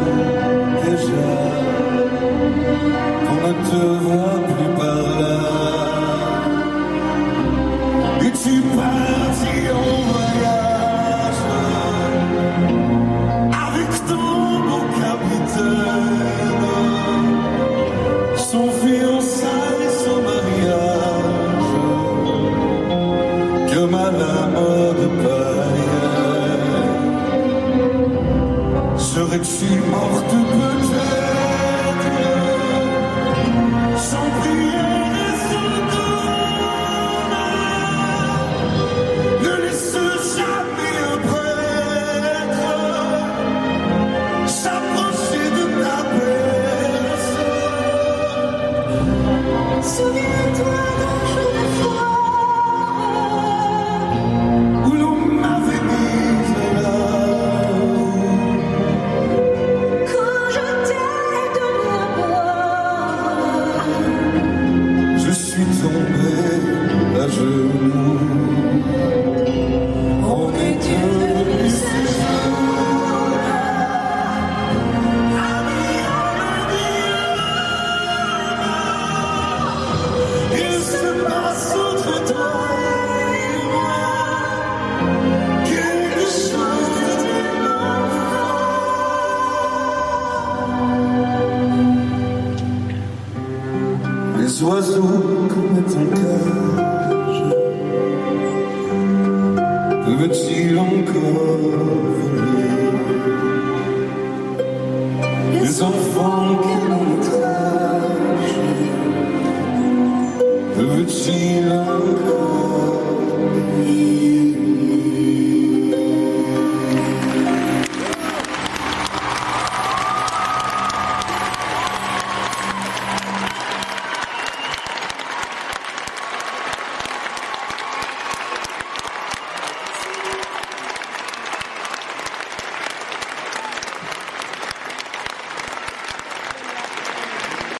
déjà qu'on ne te voit plus par là. Et tu partis en voyage avec ton beau capitaine, son fiançailles, son mariage, comme à la mode païenne. Serais-tu morte peut-être, sans prière et sans donne? Ne laisse jamais un prêtre s'approcher de ta personne. Souviens-toi d'un jour de foire où l'on m'avait mise là. Quand je t'ai donné à boire, je suis tombé à genoux. On est devenus ces jours-là, amis en amis. Il se passe entre toi et moi quelque chose de tellement fort. Les oiseaux commettent un cage. Peuvent-ils encore voler? Les enfants quel notre âge peuvent-ils encore